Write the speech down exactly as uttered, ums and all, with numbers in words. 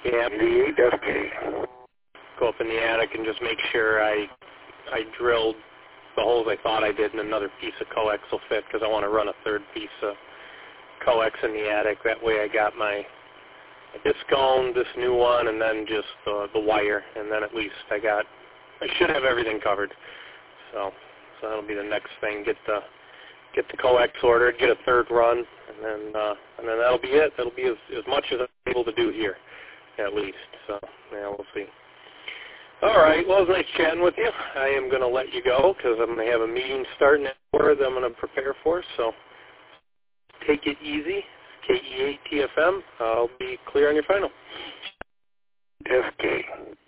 Yeah. D eight F K. Go up in the attic and just make sure I I drilled the holes I thought I did, and another piece of coax will fit because I want to run a third piece of coax in the attic. That way I got my this cone, this new one, and then just uh, the wire, and then at least I got, I should have everything covered. So, so that'll be the next thing. Get the get the coax ordered, get a third run, and then uh, and then that'll be it. That'll be as, as much as I'm able to do here, at least. So yeah, we'll see. All right. Well, it was nice chatting with you. I am going to let you go because I'm going to have a meeting starting at four that I'm going to prepare for. So take it easy. K E A T F M. I'll be clear on your final. F K.